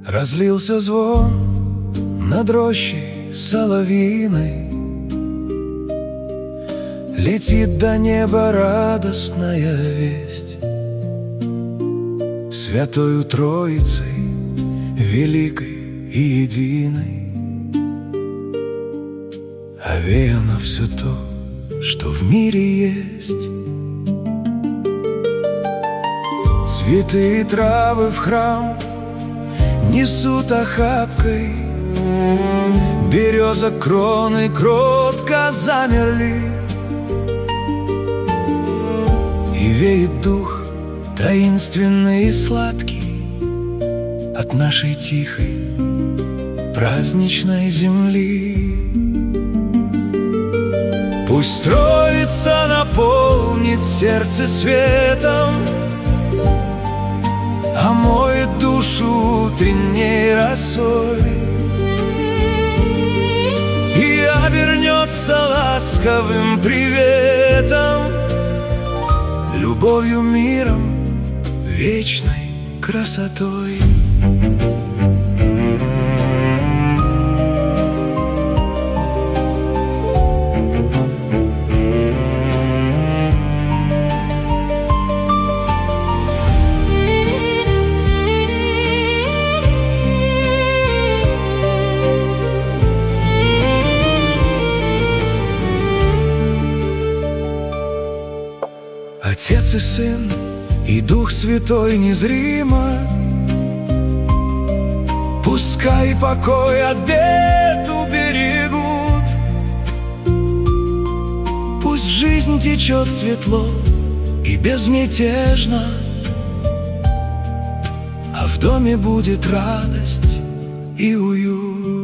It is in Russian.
Разлился звон над рощей соловьиной, летит до неба радостная весть. Святою Троицей, великой и единой, овеяно все то, что в мире есть. Цветы и травы в храм несут охапкой, береза кроны кротко замерли, и веет дух таинственный и сладкий от нашей тихой праздничной земли. Пусть Троица наполнит сердце светом, омоет душу утренней росой и обернется ласковым приветом, любовью, миром, вечной красотой. Отец и Сын, и Дух Святой незримо, пускай покой от бед уберегут. Пусть жизнь течет светло и безмятежно, а в доме будет радость и уют.